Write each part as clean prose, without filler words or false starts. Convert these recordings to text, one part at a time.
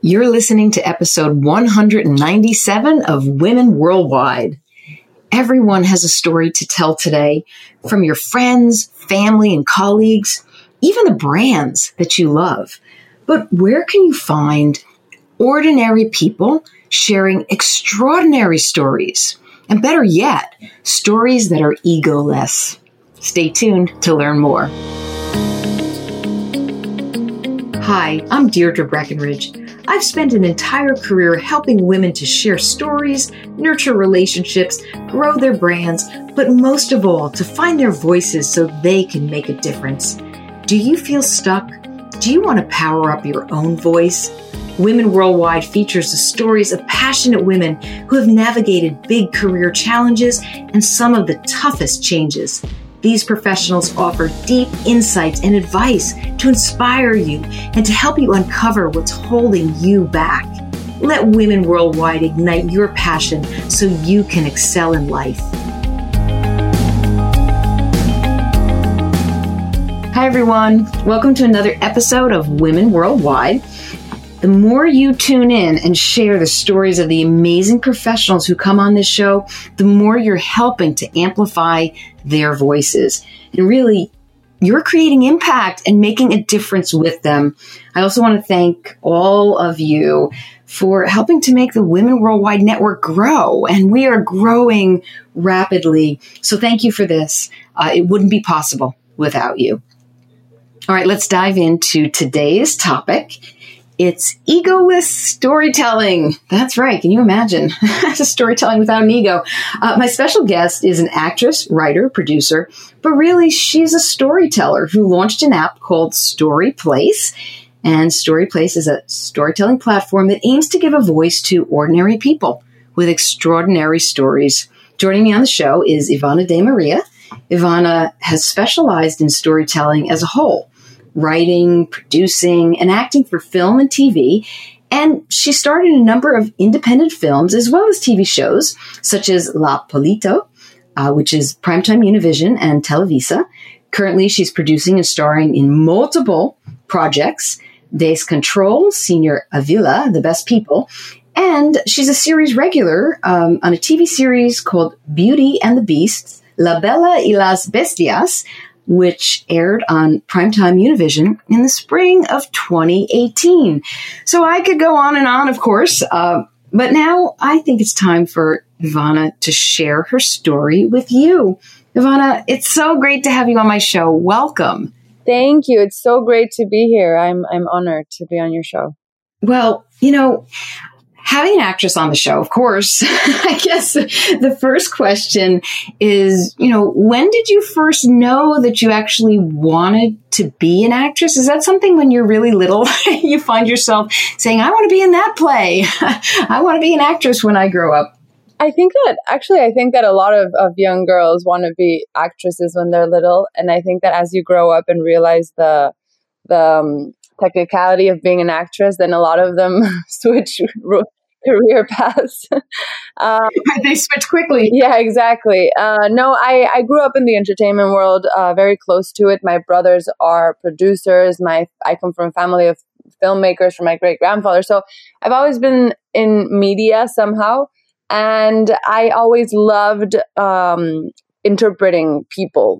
You're listening to episode 197 of Women Worldwide. Everyone has a story to tell today, from your friends, family, and colleagues, even the brands that you love. But where can you find ordinary people sharing extraordinary stories? And better yet, stories that are egoless. Stay tuned to learn more. Hi, I'm Deirdre Breckenridge. I've spent an entire career helping women to share stories, nurture relationships, grow their brands, but most of all, to find their voices so they can make a difference. Do you feel stuck? Do you want to power up your own voice? Women Worldwide features the stories of passionate women who have navigated big career challenges and some of the toughest changes. These professionals offer deep insights and advice to inspire you and to help you uncover what's holding you back. Let Women Worldwide ignite your passion so you can excel in life. Hi, everyone. Welcome to another episode of Women Worldwide. The more you tune in and share the stories of the amazing professionals who come on this show, the more you're helping to amplify their voices. And really, you're creating impact and making a difference with them. I also want to thank all of you for helping to make the Women Worldwide Network grow. And we are growing rapidly. So thank you for this. It wouldn't be possible without you. All right, let's dive into today's topic. It's egoless storytelling. That's right. Can you imagine? Storytelling without an ego. My special guest is an actress, writer, producer, but really she's a storyteller who launched an app called StoryPlace. And StoryPlace is a storytelling platform that aims to give a voice to ordinary people with extraordinary stories. Joining me on the show is Ivana De Maria. Ivana has specialized in storytelling as a whole, writing, producing, and acting for film and TV. And she starred in a number of independent films as well as TV shows, such as La Polito, which is Primetime Univision and Televisa. Currently, she's producing and starring in multiple projects, Descontrol, Senior Avila, The Best People. And she's a series regular on a TV series called Beauty and the Beast, La Bella y las Bestias, which aired on Primetime Univision in the spring of 2018. So I could go on and on, of course, but now I think it's time for Ivana to share her story with you. Ivana, it's so great to have you on my show. Welcome. Thank you. It's so great to be here. I'm honored to be on your show. Well, having an actress on the show, of course, I guess the first question is, when did you first know that you actually wanted to be an actress? Is that something when you're really little, you find yourself saying, I want to be in that play. I want to be an actress when I grow up? I think that a lot of young girls want to be actresses when they're little. And I think that as you grow up and realize the technicality of being an actress, then a lot of them switch career paths. They switch quickly. Yeah, exactly. No, I grew up in the entertainment world, very close to it. My brothers are producers. I come from a family of filmmakers from my great-grandfather. So I've always been in media somehow. And I always loved interpreting people,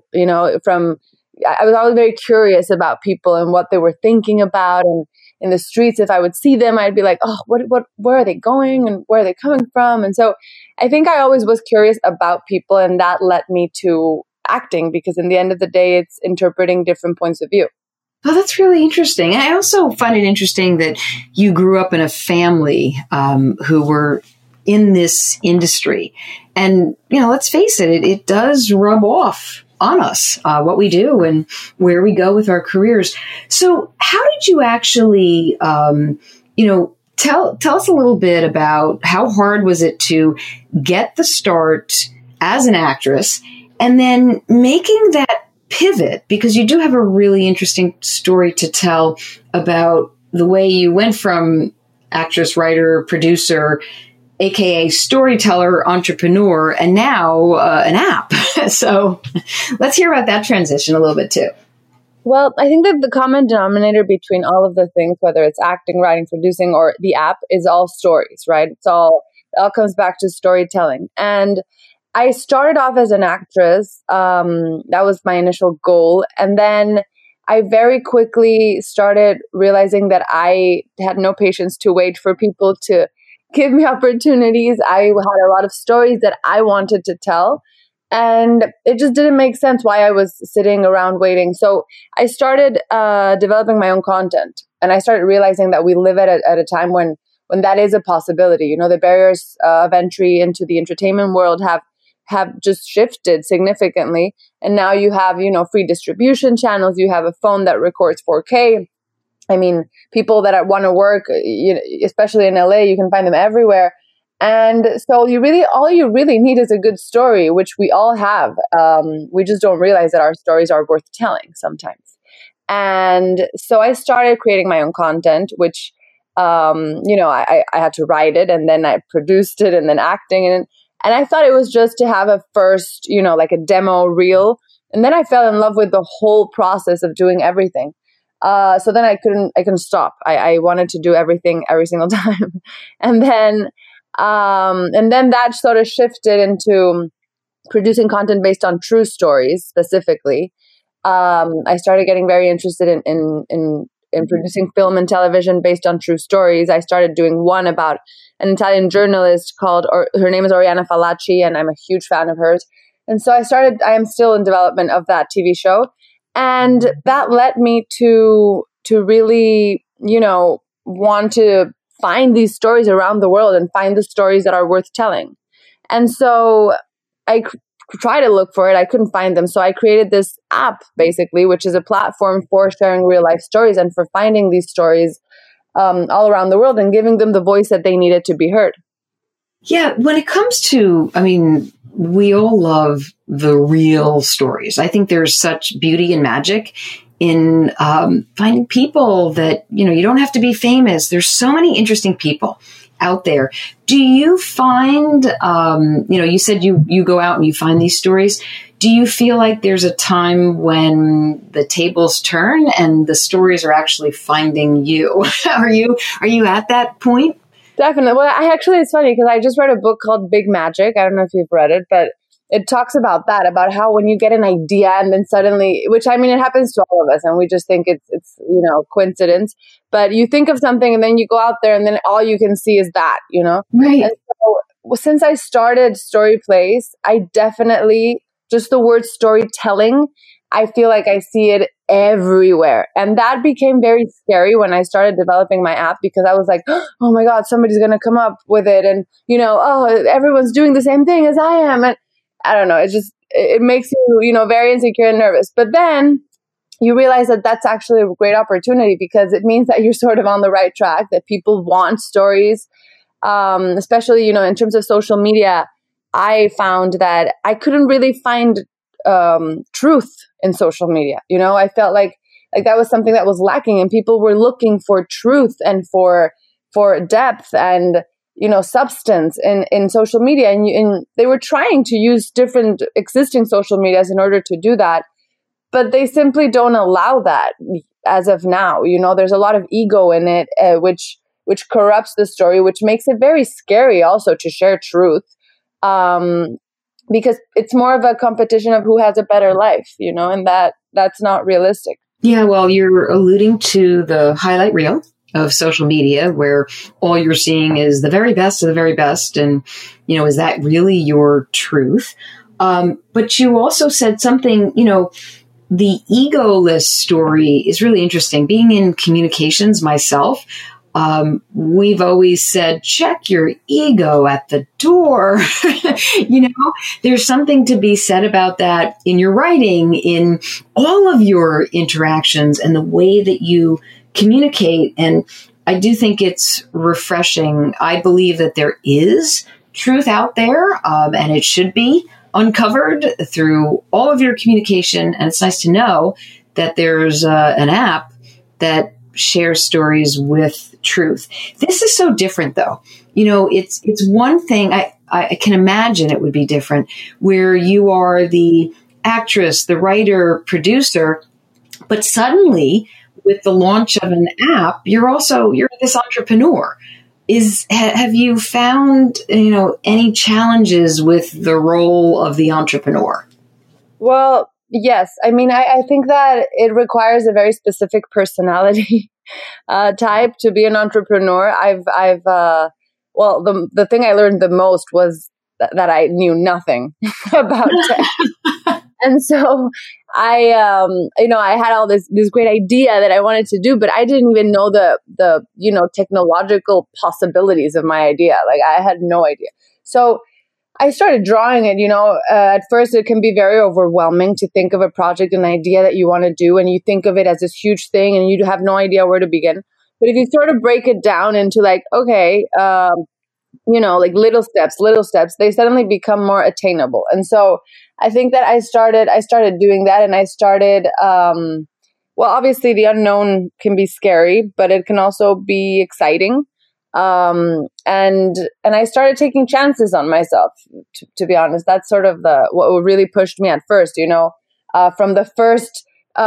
I was always very curious about people and what they were thinking about. And in the streets, if I would see them, I'd be like, oh, where are they going and where are they coming from? And so I think I always was curious about people, and that led me to acting, because in the end of the day, it's interpreting different points of view. Well, that's really interesting. I also find it interesting that you grew up in a family who were in this industry. And, let's face it, it does rub off on us, what we do and where we go with our careers. So how did you actually, tell us a little bit about how hard was it to get the start as an actress and then making that pivot, because you do have a really interesting story to tell about the way you went from actress, writer, producer, AKA storyteller, entrepreneur, and now an app. So let's hear about that transition a little bit too. Well, I think that the common denominator between all of the things, whether it's acting, writing, producing, or the app, is all stories, right? It all comes back to storytelling. And I started off as an actress. That was my initial goal. And then I very quickly started realizing that I had no patience to wait for people to give me opportunities. I had a lot of stories that I wanted to tell. And it just didn't make sense why I was sitting around waiting. So I started developing my own content. And I started realizing that we live at a time when that is a possibility. You know, the barriers of entry into the entertainment world have just shifted significantly. And now you have, you know, free distribution channels. You have a phone that records 4K. I mean, people that want to work, especially in LA, you can find them everywhere. And so all you really need is a good story, which we all have. We just don't realize that our stories are worth telling sometimes. And so I started creating my own content, which, I had to write it, and then I produced it, and then acting. And I thought it was just to have a first, like a demo reel. And then I fell in love with the whole process of doing everything. So then I couldn't stop. I wanted to do everything every single time. And then that sort of shifted into producing content based on true stories specifically. I started getting very interested in producing film and television based on true stories. I started doing one about an Italian journalist her name is Oriana Fallaci, and I'm a huge fan of hers. And so I am still in development of that TV show. And that led me to really, want to find these stories around the world and find the stories that are worth telling. And so I try to look for it. I couldn't find them. So I created this app, basically, which is a platform for sharing real life stories and for finding these stories all around the world and giving them the voice that they needed to be heard. Yeah, when it comes to, we all love the real stories. I think there's such beauty and magic in finding people that, you don't have to be famous. There's so many interesting people out there. Do you find, you said you go out and you find these stories. Do you feel like there's a time when the tables turn and the stories are actually finding you? Are you at that point? Definitely. Well, it's funny because I just read a book called Big Magic. I don't know if you've read it, but it talks about that, about how when you get an idea and then suddenly, which it happens to all of us and we just think it's coincidence, but you think of something and then you go out there and then all you can see is that, Right. And so since I started Story Place, I definitely, just the word storytelling, I feel like I see it everywhere. And that became very scary when I started developing my app, because I was like, oh my God, somebody's going to come up with it. And, everyone's doing the same thing as I am. And I don't know, it makes you, very insecure and nervous. But then you realize that that's actually a great opportunity, because it means that you're sort of on the right track, that people want stories, especially, in terms of social media. I found that I couldn't really find truth in social media. I felt like that was something that was lacking, and people were looking for truth and for depth and, substance in social media. And they were trying to use different existing social medias in order to do that, but they simply don't allow that as of now. There's a lot of ego in it, which corrupts the story, which makes it very scary also to share truth. Because it's more of a competition of who has a better life, and that's not realistic. Yeah, well, you're alluding to the highlight reel of social media where all you're seeing is the very best of the very best. And, is that really your truth? But you also said something, the egoless story is really interesting. Being in communications myself, we've always said, check your ego at the door. There's something to be said about that in your writing, in all of your interactions and the way that you communicate. And I do think it's refreshing. I believe that there is truth out there, and it should be uncovered through all of your communication. And it's nice to know that there's an app that shares stories with truth. This is so different, though. It's one thing. I can imagine it would be different where you are the actress, the writer, producer, But suddenly, with the launch of an app, you're this entrepreneur. Have you found, any challenges with the role of the entrepreneur? Well, yes. I mean, I think that it requires a very specific personality type to be an entrepreneur. Well, the thing I learned the most was that I knew nothing about tech. And so I had all this great idea that I wanted to do, but I didn't even know the technological possibilities of my idea. Like, I had no idea. So I started drawing it. At first it can be very overwhelming to think of a project, an idea that you want to do, and you think of it as this huge thing and you have no idea where to begin. But if you sort of break it down into like, okay, like little steps, they suddenly become more attainable. And so I think that I started doing that, and I started, obviously the unknown can be scary, but it can also be exciting. And I started taking chances on myself, to be honest. That's sort of what really pushed me at first, from the first,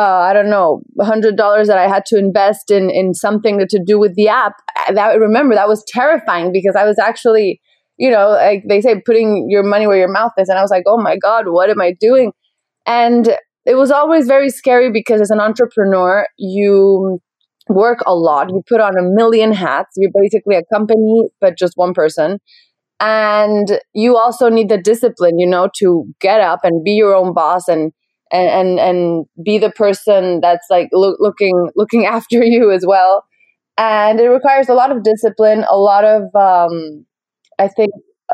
$100 that I had to invest in something to do with the app. That was terrifying, because I was actually, like they say, putting your money where your mouth is. And I was like, oh my God, what am I doing? And it was always very scary, because as an entrepreneur, you work a lot. You put on a million hats. You're basically a company, but just one person. And you also need the discipline, to get up and be your own boss and be the person that's like looking after you as well. And it requires a lot of discipline, a lot of, I think,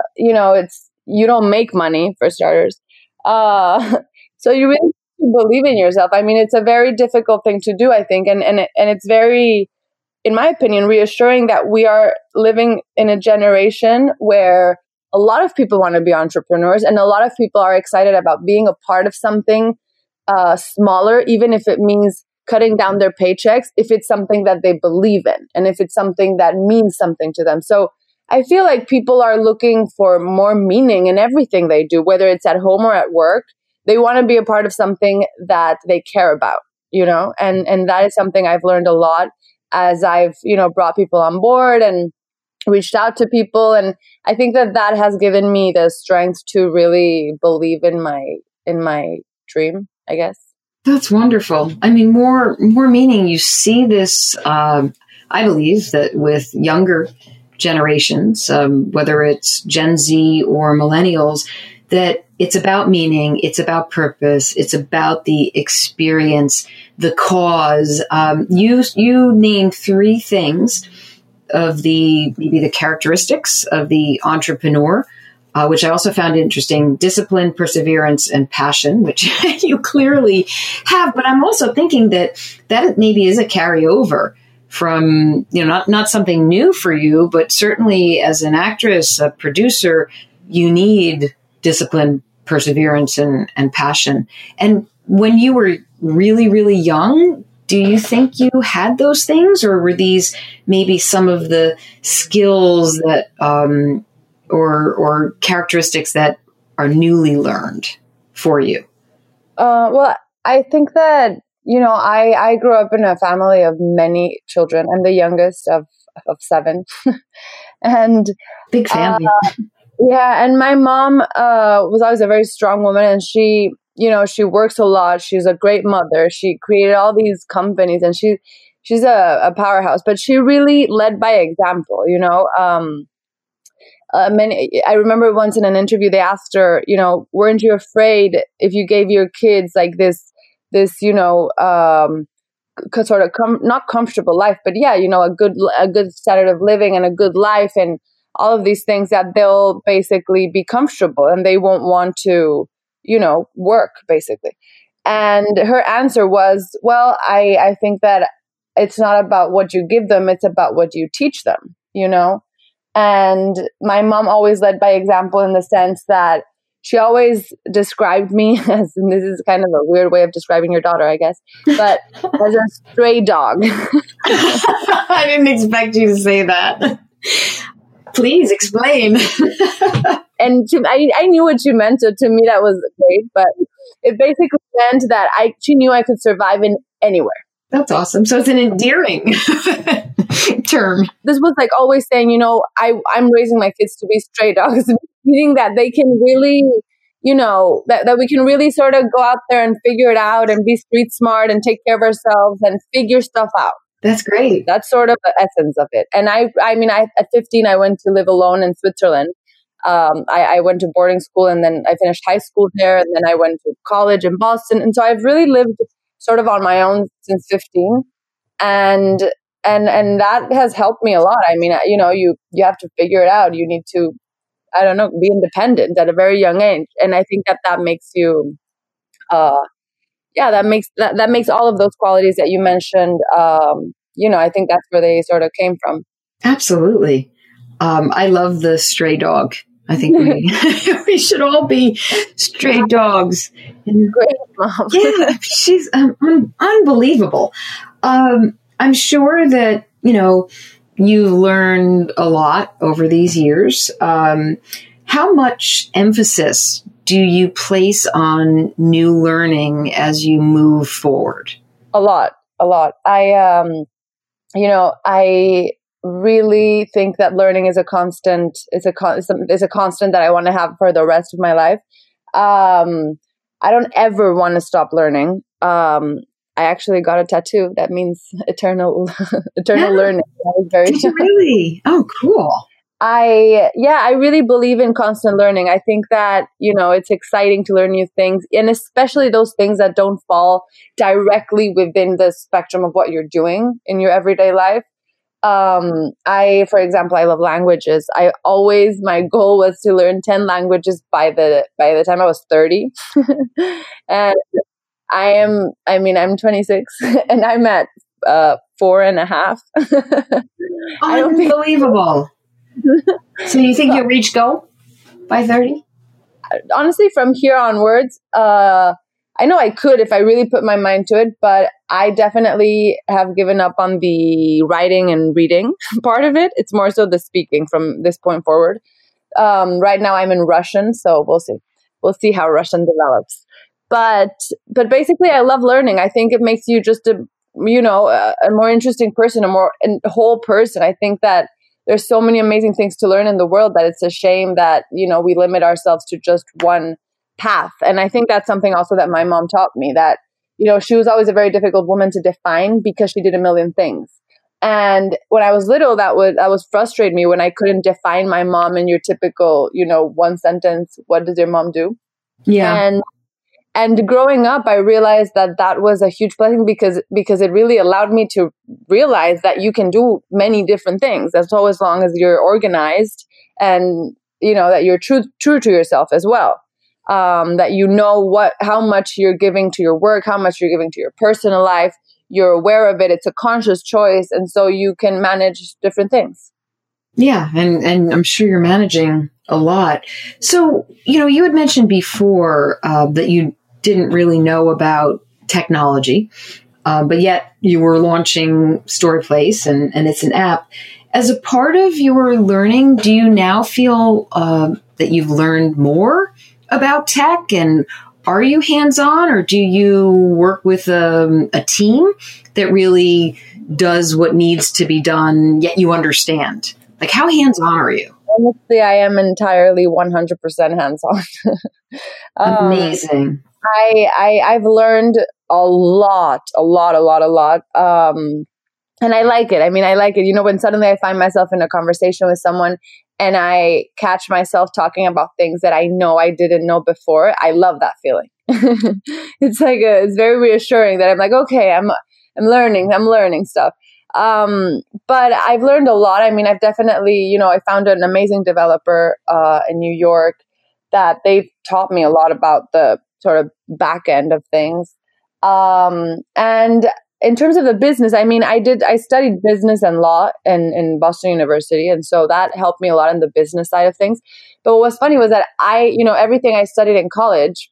you don't make money, for starters. So you really believe in yourself. I mean, it's a very difficult thing to do, I think. And it's very, in my opinion, reassuring that we are living in a generation where a lot of people want to be entrepreneurs, and a lot of people are excited about being a part of something smaller, even if it means cutting down their paychecks, if it's something that they believe in, and if it's something that means something to them. So I feel like people are looking for more meaning in everything they do, whether it's at home or at work. They want to be a part of something that they care about, and that is something I've learned a lot as I've, brought people on board and reached out to people. And I think that has given me the strength to really believe in my dream, I guess. That's wonderful. I mean, more meaning. You see this, I believe that with younger generations, whether it's Gen Z or millennials, that it's about meaning, it's about purpose, it's about the experience, the cause. You named three things of maybe the characteristics of the entrepreneur, which I also found interesting: discipline, perseverance, and passion, which you clearly have. But I'm also thinking that maybe is a carryover from, not something new for you, but certainly as an actress, a producer, you need discipline, perseverance, and passion. And when you were really, really young, do you think you had those things, or were these maybe some of the skills that, or characteristics that are newly learned for you? Well, I think that, I grew up in a family of many children. I'm the youngest of 7. And big family. Yeah. And my mom was always a very strong woman, and she works a lot. She's a great mother. She created all these companies, and she's a powerhouse, but she really led by example, I remember once in an interview, they asked her, weren't you afraid if you gave your kids like this, sort of not comfortable life, but yeah, a good standard of living and a good life and all of these things, that they'll basically be comfortable and they won't want to, work, basically. And her answer was, well, I think that it's not about what you give them, it's about what you teach them, And my mom always led by example, in the sense that she always described me as, and this is kind of a weird way of describing your daughter, I guess, but as a stray dog. I didn't expect you to say that. Please explain. And I knew what you meant, so to me that was great. But it basically meant that she knew I could survive in anywhere. That's awesome. So it's an endearing term. This was like always saying, I'm raising my kids to be stray dogs, meaning that they can really, that we can really sort of go out there and figure it out and be street smart and take care of ourselves and figure stuff out. That's great. That's sort of the essence of it. And I at 15, I went to live alone in Switzerland. I went to boarding school and then I finished high school there. And then I went to college in Boston. And so I've really lived sort of on my own since 15. And that has helped me a lot. I mean, you have to figure it out. You need to, be independent at a very young age. And I think that makes you, that makes all of those qualities that you mentioned. I think that's where they sort of came from. Absolutely. I love the stray dog. I think we should all be stray dogs. Great mom. Yeah, she's unbelievable. I'm sure that, you've learned a lot over these years. How much emphasis do you place on new learning as you move forward? A lot. I really think that learning is a constant. It's a constant that I want to have for the rest of my life. I don't ever want to stop learning. I actually got a tattoo that means eternal learning. Did you really? Oh, cool. I really believe in constant learning. I think that, it's exciting to learn new things, and especially those things that don't fall directly within the spectrum of what you're doing in your everyday life. For example, I love languages. My goal was to learn 10 languages by the time I was 30. And I'm 26 and I'm at 4.5. Unbelievable. So you think you'll reach goal by 30? Honestly, from here onwards, I know I could if I really put my mind to it, but I definitely have given up on the writing and reading part of it. It's more so the speaking from this point forward. Right now I'm in Russian, so we'll see. We'll see how Russian develops. But basically, I love learning. I think it makes you just a more interesting person, a whole person. I think that there's so many amazing things to learn in the world that it's a shame that, we limit ourselves to just one path. And I think that's something also that my mom taught me, that, she was always a very difficult woman to define because she did a million things. And when I was little, that was frustrated me when I couldn't define my mom in your typical, one sentence, what does your mom do? Yeah. And growing up, I realized that was a huge blessing because it really allowed me to realize that you can do many different things. That's all as long as you're organized and, that you're true to yourself as well. That how much you're giving to your work, how much you're giving to your personal life. You're aware of it. It's a conscious choice. And so you can manage different things. Yeah. And I'm sure you're managing a lot. So, you had mentioned before that you didn't really know about technology, but yet you were launching StoryPlace and it's an app. As a part of your learning, do you now feel that you've learned more about tech, and are you hands-on, or do you work with a team that really does what needs to be done, yet you understand? Like, how hands-on are you? Honestly, I am entirely 100% hands-on. Amazing. I've learned a lot. And I like it. I mean, I like it. When suddenly I find myself in a conversation with someone and I catch myself talking about things that I know I didn't know before, I love that feeling. It's it's very reassuring that I'm like, okay, I'm learning stuff. But I've learned a lot. I mean, I've definitely, I found an amazing developer in New York that they've taught me a lot about the sort of back end of things. And in terms of the business, I mean, I studied business and law in Boston University. And so that helped me a lot in the business side of things. But what was funny was that everything I studied in college,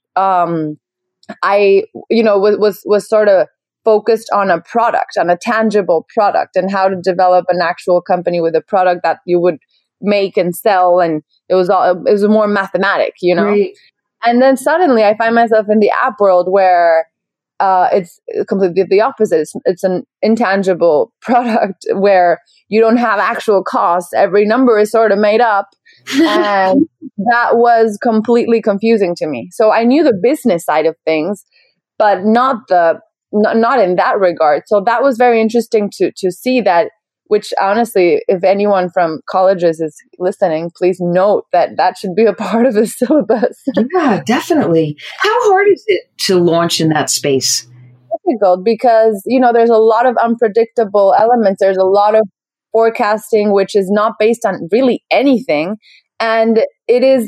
I was sort of focused on a product, on a tangible product, and how to develop an actual company with a product that you would make and sell. And it was more mathematic, Right. And then suddenly I find myself in the app world where it's completely the opposite. It's an intangible product where you don't have actual costs. Every number is sort of made up. And that was completely confusing to me. So I knew the business side of things, but not in that regard. So that was very interesting to see that, which honestly, if anyone from colleges is listening, please note that should be a part of the syllabus. Yeah, definitely. How hard is it to launch in that space? Difficult because, there's a lot of unpredictable elements. There's a lot of forecasting, which is not based on really anything. And it is,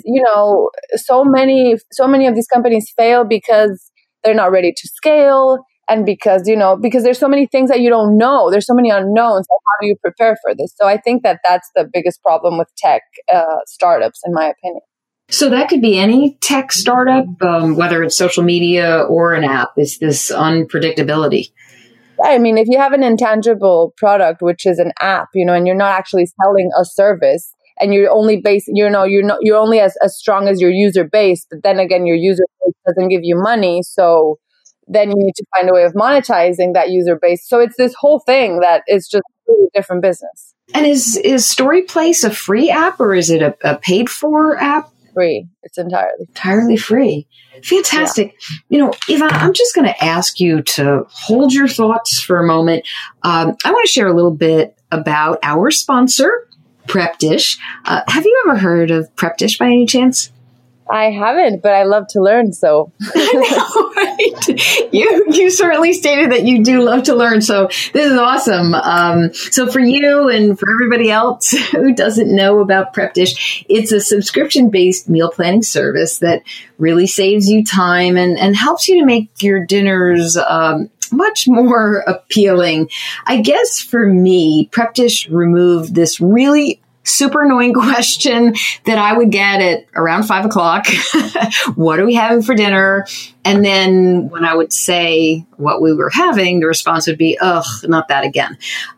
so many of these companies fail because they're not ready to scale. And because there's so many things that you don't know, there's so many unknowns. So how do you prepare for this? So I think that's the biggest problem with tech startups, in my opinion. So that could be any tech startup, whether it's social media or an app. It's this unpredictability. I mean, if you have an intangible product, which is an app, and you're not actually selling a service, and you're only you're only as strong as your user base. But then again, your user base doesn't give you money, so then you need to find a way of monetizing that user base. So it's this whole thing that is just a really different business. And is StoryPlace a free app or is it a paid for app? Free. It's entirely free. Fantastic. Yeah. Yvonne, I'm just going to ask you to hold your thoughts for a moment. I want to share a little bit about our sponsor, Prep Dish. Have you ever heard of Prep Dish by any chance? I haven't, but I love to learn. So I know, right? You certainly stated that you do love to learn. So this is awesome. So for you and for everybody else who doesn't know about Prep Dish, it's a subscription-based meal planning service that really saves you time and helps you to make your dinners much more appealing. I guess for me, Prep Dish removed this really super annoying question that I would get at around 5 o'clock. What are we having for dinner? And then when I would say what we were having, the response would be, ugh, not that again.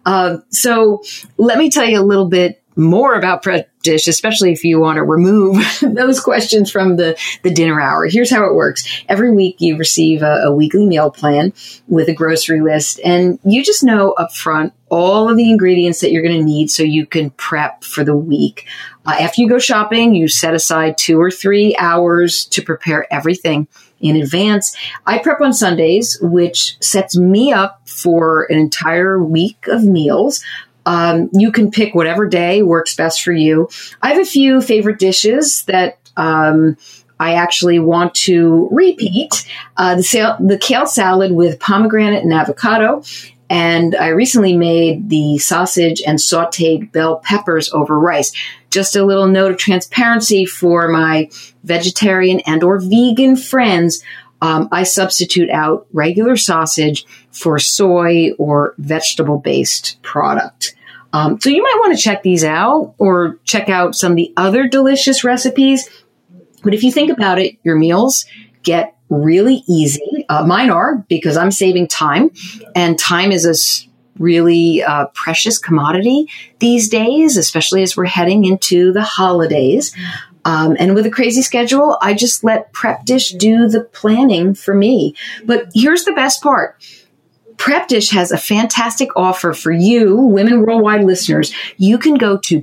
So let me tell you a little bit more about Prep Dish, especially if you want to remove those questions from the dinner hour. Here's how it works. Every week you receive a weekly meal plan with a grocery list, and you just know up front all of the ingredients that you're going to need so you can prep for the week. After you go shopping, you set aside 2 or 3 hours to prepare everything in advance. I prep on Sundays, which sets me up for an entire week of meals. You can pick whatever day works best for you. I have a few favorite dishes that I actually want to repeat. The kale salad with pomegranate and avocado. And I recently made the sausage and sauteed bell peppers over rice. Just a little note of transparency for my vegetarian and or vegan friends. I substitute out regular sausage for soy or vegetable-based product. So you might want to check these out or check out some of the other delicious recipes. But if you think about it, your meals get really easy. Mine are, because I'm saving time, and time is a really precious commodity these days, especially as we're heading into the holidays. And with a crazy schedule, I just let Prep Dish do the planning for me. But here's the best part. Prep Dish has a fantastic offer for you, Women Worldwide listeners. You can go to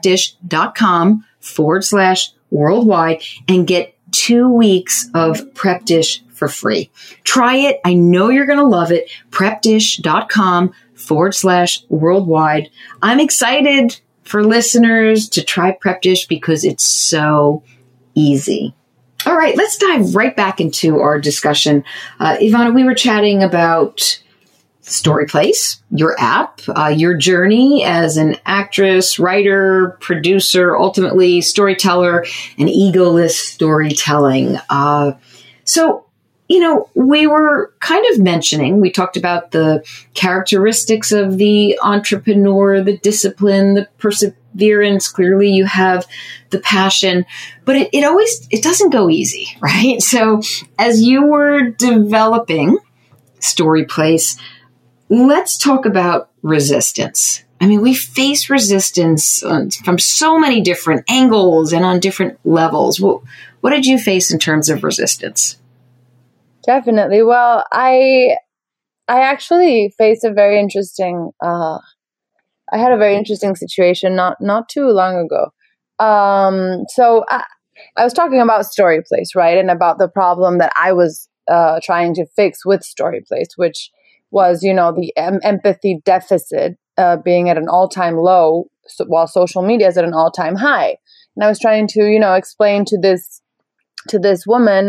prepdish.com/worldwide and get 2 weeks of Prep Dish for free. Try it. I know you're going to love it. prepdish.com/worldwide. I'm excited for listeners to try Prep Dish because it's so easy. All right, let's dive right back into our discussion. Ivana, we were chatting about StoryPlace, your app, your journey as an actress, writer, producer, ultimately storyteller, and egoless storytelling. So, we were kind of mentioning, we talked about the characteristics of the entrepreneur, the discipline, the perseverance. Clearly you have the passion, but it doesn't go easy, right? So as you were developing StoryPlace, let's talk about resistance. I mean, we face resistance from so many different angles and on different levels. What did you face in terms of resistance? Definitely. Well, I actually faced a very interesting. I had a very interesting situation not too long ago. So I was talking about StoryPlace, right, and about the problem that I was trying to fix with StoryPlace, which was, the empathy deficit being at an all-time low, while social media is at an all-time high. And I was trying to, explain to this woman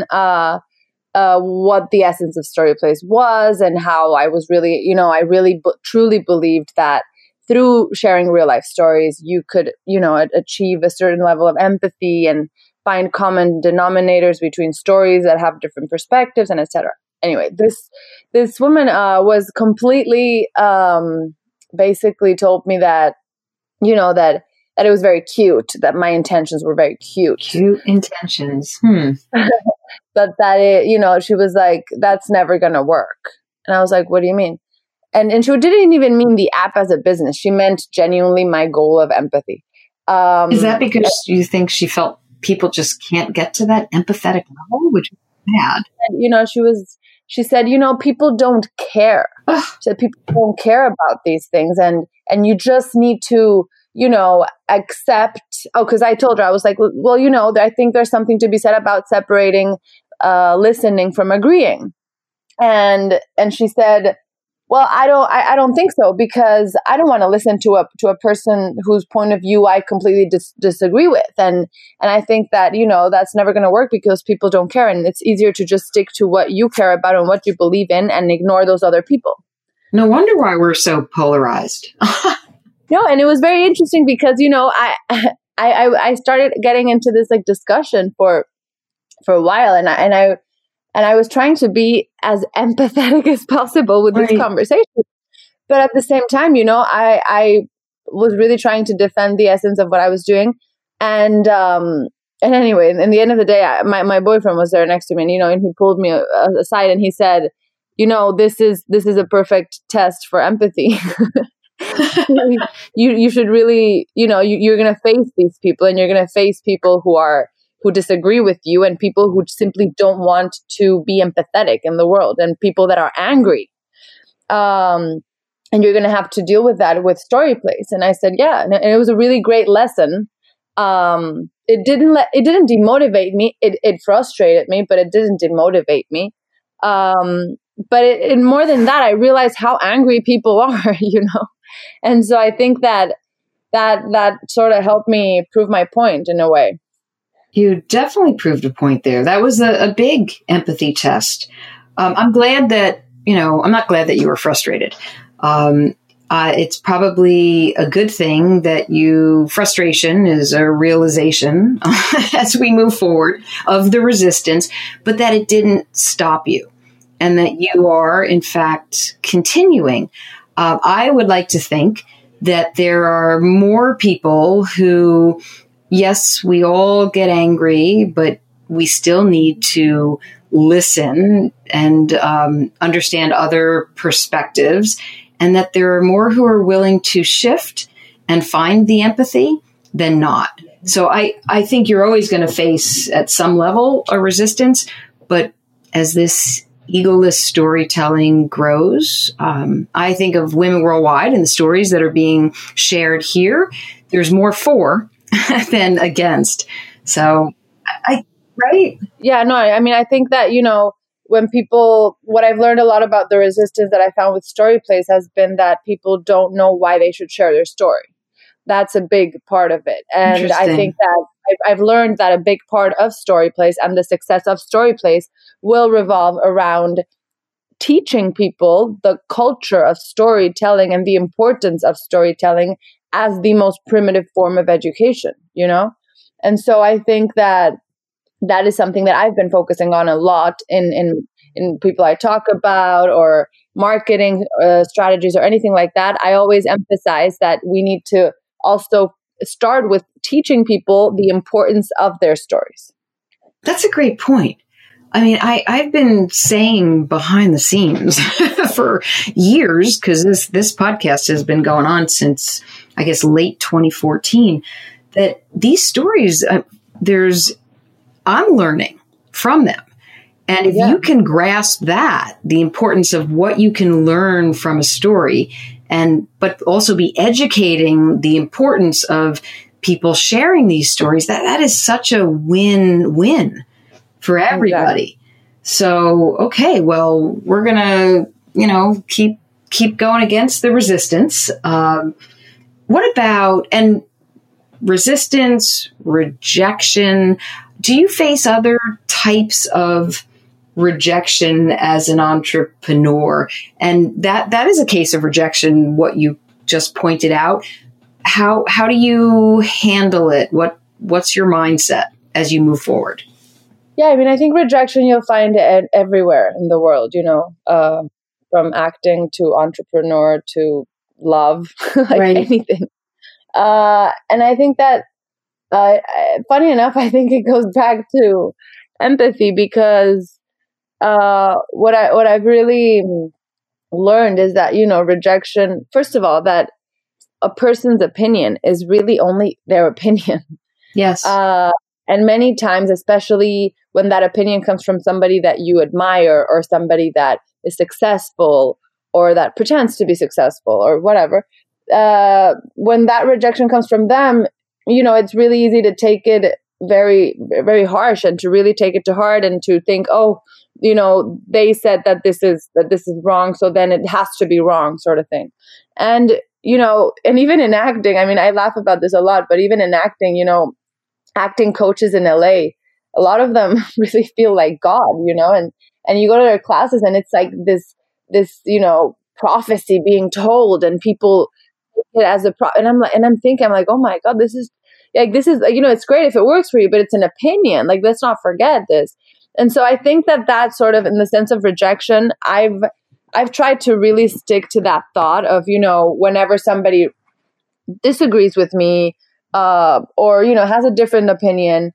what the essence of StoryPlace was, and how I was really, I really truly believed that through sharing real life stories, you could, achieve a certain level of empathy and find common denominators between stories that have different perspectives, and etc. Anyway, this woman was completely basically told me that, that it was very cute, that my intentions were very cute. Cute intentions. But that she was like, that's never going to work. And I was like, what do you mean? And she didn't even mean the app as a business. She meant genuinely my goal of empathy. Is that because you think she felt people just can't get to that empathetic level, which is bad? And, she said, people don't care. She said, people don't care about these things. And you just need to, accept. Oh, because I told her, I was like, well, I think there's something to be said about separating listening from agreeing. And she said, well, I don't think so, because I don't want to listen to a person whose point of view I completely disagree with. And I think that, that's never going to work, because people don't care. And it's easier to just stick to what you care about and what you believe in and ignore those other people. No wonder why we're so polarized. No, and it was very interesting because, I started getting into this like discussion for a while, and I was trying to be as empathetic as possible with this conversation. But at the same time, I was really trying to defend the essence of what I was doing. And anyway, in the end of the day, my boyfriend was there next to me, and he pulled me aside and he said, this is a perfect test for empathy. you should really, you're going to face these people, and you're going to face people who disagree with you, and people who simply don't want to be empathetic in the world, and people that are angry. And you're going to have to deal with that with StoryPlace. And I said, yeah. And it was a really great lesson. It didn't demotivate me. It frustrated me, but it didn't demotivate me. But it more than that, I realized how angry people are, And so I think that sort of helped me prove my point in a way. You definitely proved a point there. That was a big empathy test. I'm glad that, I'm not glad that you were frustrated. It's probably a good thing that frustration is a realization as we move forward of the resistance, but that it didn't stop you, and that you are, in fact, continuing. I would like to think that there are more people who, yes, we all get angry, but we still need to listen and understand other perspectives, and that there are more who are willing to shift and find the empathy than not. So I think you're always going to face, at some level, a resistance, but as this egoless storytelling grows, I think of Women Worldwide and the stories that are being shared here. There's more for than against. So, right? Yeah, no, I mean, I think that, what I've learned a lot about the resistance that I found with StoryPlace has been that people don't know why they should share their story. That's a big part of it. And I think that I've learned that a big part of StoryPlace and the success of StoryPlace will revolve around teaching people the culture of storytelling and the importance of storytelling as the most primitive form of education, And so I think that is something that I've been focusing on a lot in people I talk about, or marketing strategies or anything like that. I always emphasize that we need to also start with teaching people the importance of their stories. That's a great point. I mean, I've been saying behind the scenes for years, because this podcast has been going on since, I guess, late 2014, that these stories, I'm learning from them. And if you can grasp that, the importance of what you can learn from a story, but also be educating the importance of people sharing these stories, that is such a win-win for everybody. Exactly. So, okay, well, we're going to, keep going against the resistance. What about, and resistance, rejection, do you face other types of rejection as an entrepreneur? And that is a case of rejection, what you just pointed out. How do you handle it? What's your mindset as you move forward? Yeah, I mean, I think rejection you'll find everywhere in the world, from acting to entrepreneur to love, anything. And I think that, funny enough, I think it goes back to empathy, because what I've really learned is that, rejection, first of all, that a person's opinion is really only their opinion. Yes. And many times, especially when that opinion comes from somebody that you admire, or somebody that is successful, or that pretends to be successful, or whatever, when that rejection comes from them, it's really easy to take it very, very harsh, and to really take it to heart, and to think, oh, they said that this is wrong, so then it has to be wrong, sort of thing. And, and even in acting, I mean, I laugh about this a lot, but even in acting, acting coaches in LA, a lot of them really feel like God, and you go to their classes, and it's like this, prophecy being told, and people take it as and I'm thinking, oh my God, this is, it's great if it works for you, but it's an opinion. Like, let's not forget this. And so I think that sort of, in the sense of rejection, I've tried to really stick to that thought of, whenever somebody disagrees with me, or, has a different opinion,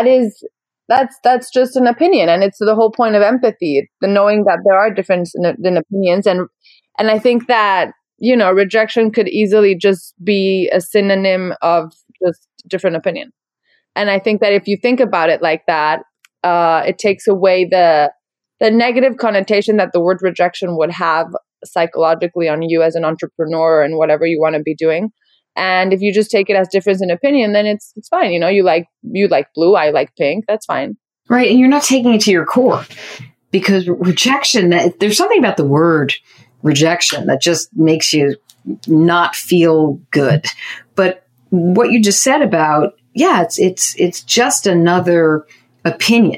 that's just an opinion. And it's the whole point of empathy, the knowing that there are different in opinions. And I think that, rejection could easily just be a synonym of just different opinion. And I think that if you think about it like that, it takes away the negative connotation that the word rejection would have psychologically on you as an entrepreneur and whatever you want to be doing. And if you just take it as difference in opinion, then it's fine. You like blue, I like pink. That's fine. Right. And you're not taking it to your core, because rejection, there's something about the word rejection that just makes you not feel good. But what you just said about, it's just another opinion.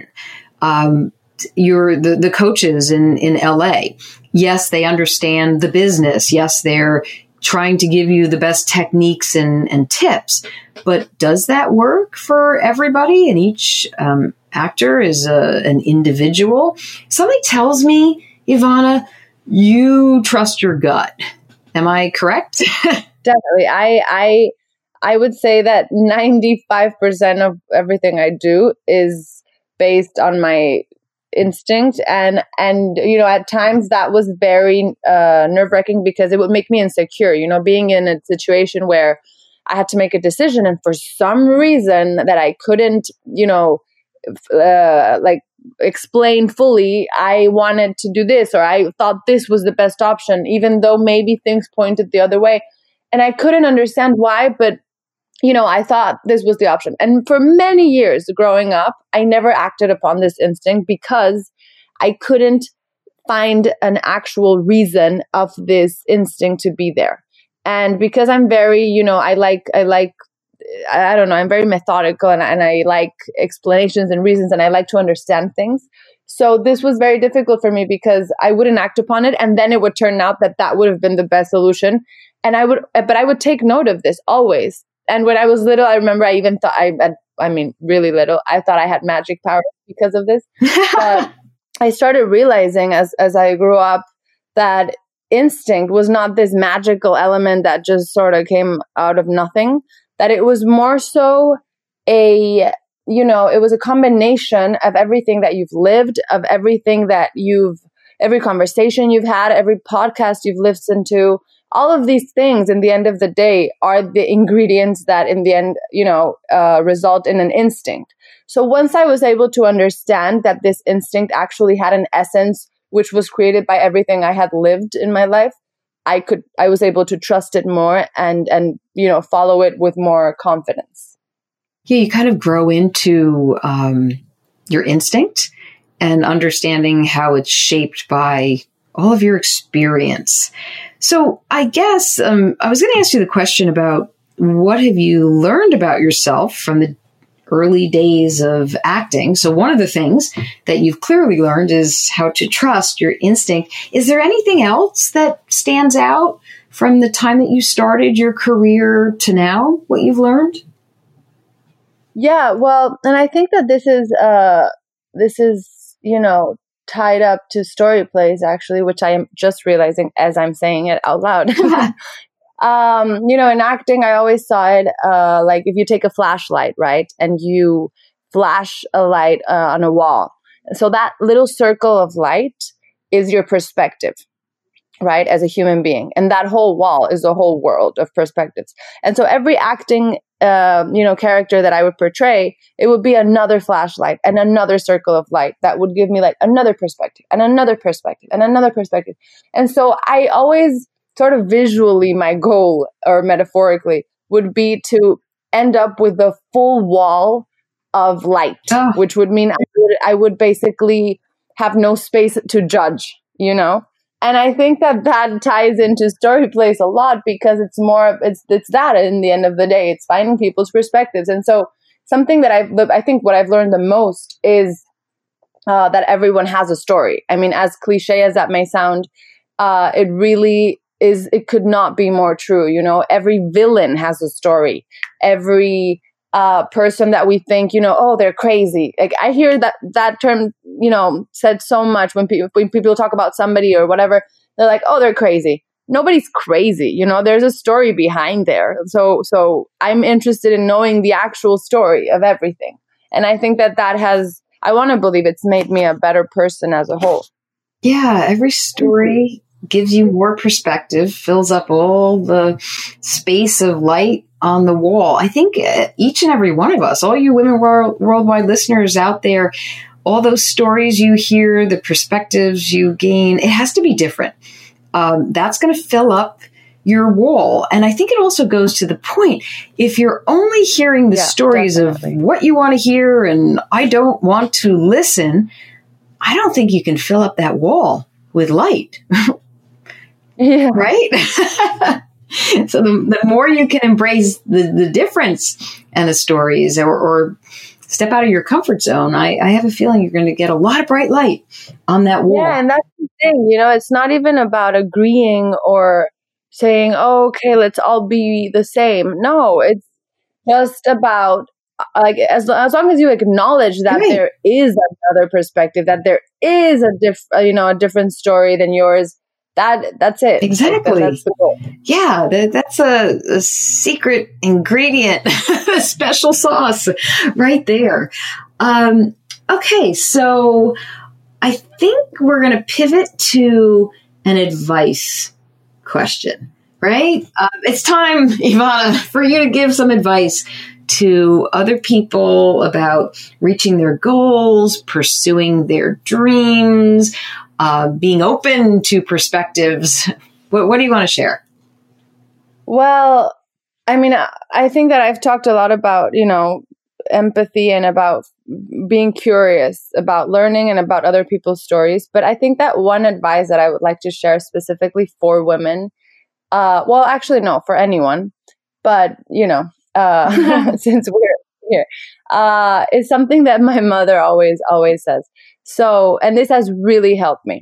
You're the coaches in LA. Yes, they understand the business. Yes, they're trying to give you the best techniques and tips. But does that work for everybody? And each actor is an individual. Something tells me, Ivana, you trust your gut. Am I correct? Definitely. I would say that 95% of everything I do is based on my instinct, and at times that was very nerve-wracking, because it would make me insecure, being in a situation where I had to make a decision, and for some reason that I couldn't explain fully, I wanted to do this, or I thought this was the best option, even though maybe things pointed the other way, and I couldn't understand why, but I thought this was the option. And for many years growing up, I never acted upon this instinct, because I couldn't find an actual reason of this instinct to be there. And because I'm very, I don't know, I'm very methodical, and I like explanations and reasons, and I like to understand things. So this was very difficult for me, because I wouldn't act upon it, and then it would turn out that would have been the best solution. And I would take note of this always. And when I was little, I remember I even thought really little, I thought I had magic powers because of this. But I started realizing as I grew up that instinct was not this magical element that just sort of came out of nothing, that it was more so it was a combination of everything that you've lived, of everything that every conversation you've had, every podcast you've listened to, all of these things in the end of the day are the ingredients that in the end, result in an instinct. So once I was able to understand that this instinct actually had an essence, which was created by everything I had lived in my life, I was able to trust it more and follow it with more confidence. Yeah, you kind of grow into your instinct and understanding how it's shaped by all of your experience. So I guess I was going to ask you the question about what have you learned about yourself from the early days of acting. So one of the things that you've clearly learned is how to trust your instinct. Is there anything else that stands out from the time that you started your career to now, what you've learned? Yeah, well, and I think that this is tied up to story plays, actually, which I am just realizing as I'm saying it out loud. In acting, I always saw it like if you take a flashlight, right, and you flash a light on a wall. So that little circle of light is your perspective, right, as a human being. And that whole wall is a whole world of perspectives. And so every acting character that I would portray, it would be another flashlight and another circle of light that would give me like another perspective and another perspective and another perspective. And so I always sort of visually, my goal or metaphorically would be to end up with the full wall of light, which would mean I would basically have no space to judge, And I think that ties into story plays a lot because it's that in the end of the day, it's finding people's perspectives. And so something that I think what I've learned the most is that everyone has a story. I mean, as cliche as that may sound, it really is, it could not be more true. Every villain has a story. Every person that we think, they're crazy. Like I hear that term, said so much when people talk about somebody or whatever, they're like, oh, they're crazy. Nobody's crazy. There's a story behind there. So I'm interested in knowing the actual story of everything. And I think that I want to believe it's made me a better person as a whole. Yeah. Every story gives you more perspective, fills up all the space of light on the wall. I think each and every one of us, all you Women Worldwide listeners out there, all those stories you hear, the perspectives you gain, it has to be different. That's going to fill up your wall. And I think it also goes to the point, if you're only hearing the stories definitely. Of what you want to hear and I don't want to listen, I don't think you can fill up that wall with light. Yeah. Right? So the more you can embrace the difference and the stories or step out of your comfort zone, I have a feeling you're going to get a lot of bright light on that wall. Yeah, and that's the thing. It's not even about agreeing or saying, oh, okay, let's all be the same. No, it's just about like as long as you acknowledge that right. There is another perspective, that there is a different story than yours. That's it. Exactly. That's the goal. Yeah, that's a secret ingredient, a special sauce right there. Okay, so I think we're going to pivot to an advice question, right? It's time, Ivana, for you to give some advice to other people about reaching their goals, pursuing their dreams, being open to perspectives. What do you want to share? Well, I mean, I think that I've talked a lot about, empathy and about being curious about learning and about other people's stories. But I think that one advice that I would like to share specifically for women, well, actually, no, for anyone, but, since we're here, is something that my mother always says. So, and this has really helped me.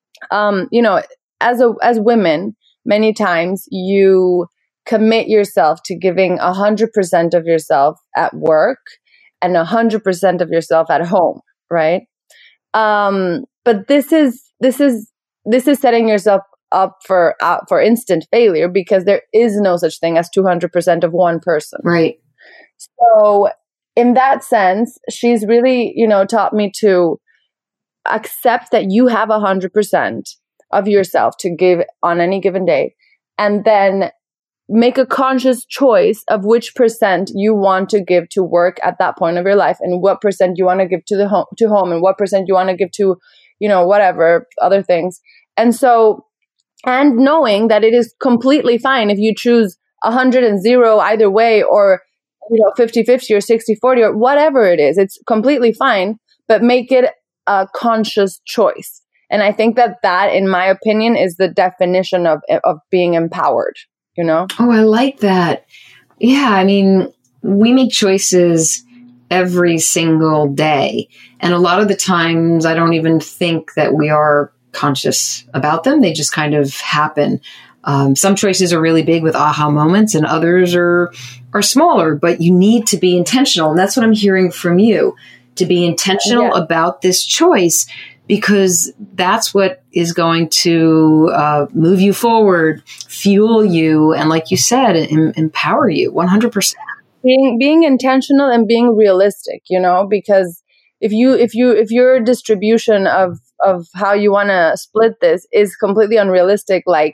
As women, many times you commit yourself to giving 100% of yourself at work and 100% of yourself at home, right? But this is setting yourself up for instant failure because there is no such thing as 200% of one person. Right. So in that sense, she's really, taught me to accept that you have 100% of yourself to give on any given day. and then make a conscious choice of which percent you want to give to work at that point of your life, and what percent you want to give to home, and what percent you want to give to, whatever other things. And so, and knowing that it is completely fine if you choose 100 and 0 either way, or 50-50 or 60-40 or whatever it is, it's completely fine, but make it a conscious choice. And I think that, in my opinion, is the definition of being empowered. Oh, I like that. Yeah, I mean, we make choices every single day. And a lot of the times I don't even think that we are conscious about them. They just kind of happen. Some choices are really big with aha moments, and others are smaller, but you need to be intentional. And that's what I'm hearing from you, to be intentional about this choice, because that's what is going to move you forward, fuel you, and like you said, empower you 100%. Being intentional and being realistic, because if your distribution of how you want to split this is completely unrealistic, like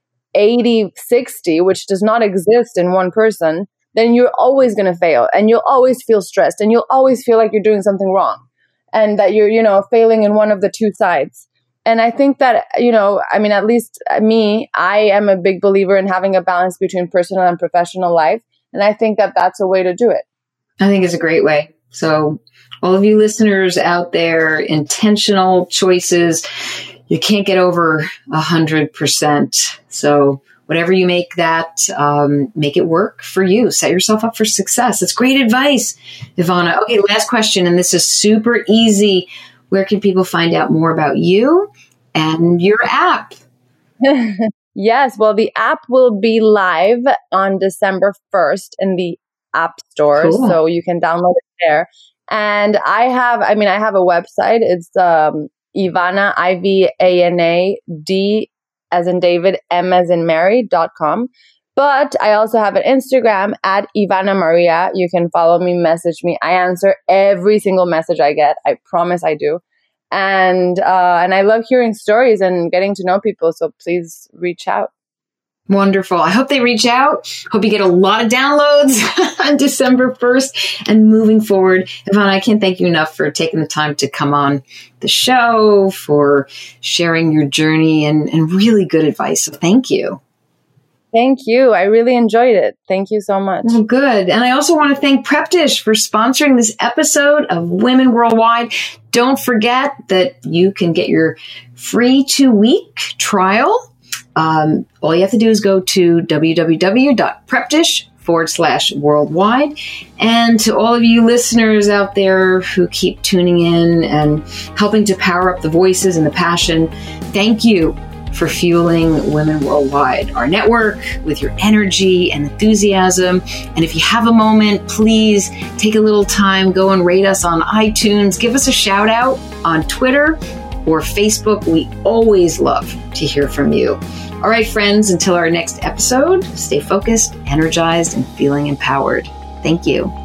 80-60, which does not exist in one person, then you're always going to fail, and you'll always feel stressed, and you'll always feel like you're doing something wrong, and that you're, failing in one of the two sides. And I think that, at least me, I am a big believer in having a balance between personal and professional life. And I think that that's a way to do it. I think it's a great way. So all of you listeners out there, intentional choices, you can't get over 100%. So whatever you make that, make it work for you. Set yourself up for success. That's great advice, Ivana. Okay, last question, and this is super easy. Where can people find out more about you and your app? Yes, well, the app will be live on December 1st in the App Store, so you can download it there. And I have a website. It's Ivana, IVANA, D as in David, M as in Mary.com. But I also have an Instagram at Ivana Maria. You can follow me, message me. I answer every single message I get. I promise I do. And I love hearing stories and getting to know people. So please reach out. Wonderful. I hope they reach out. Hope you get a lot of downloads on December 1st and moving forward. Ivana, I can't thank you enough for taking the time to come on the show, for sharing your journey and really good advice. So thank you. Thank you. I really enjoyed it. Thank you so much. Well, good. And I also want to thank Prep Dish for sponsoring this episode of Women Worldwide. Don't forget that you can get your free 2-week trial. All you have to do is go to www.prepdish.com/worldwide. And to all of you listeners out there who keep tuning in and helping to power up the voices and the passion, thank you for fueling Women Worldwide, our network, with your energy and enthusiasm. And if you have a moment, please take a little time, go and rate us on iTunes, give us a shout out on Twitter or Facebook. We always love to hear from you. All right, friends, until our next episode, stay focused, energized, and feeling empowered. Thank you.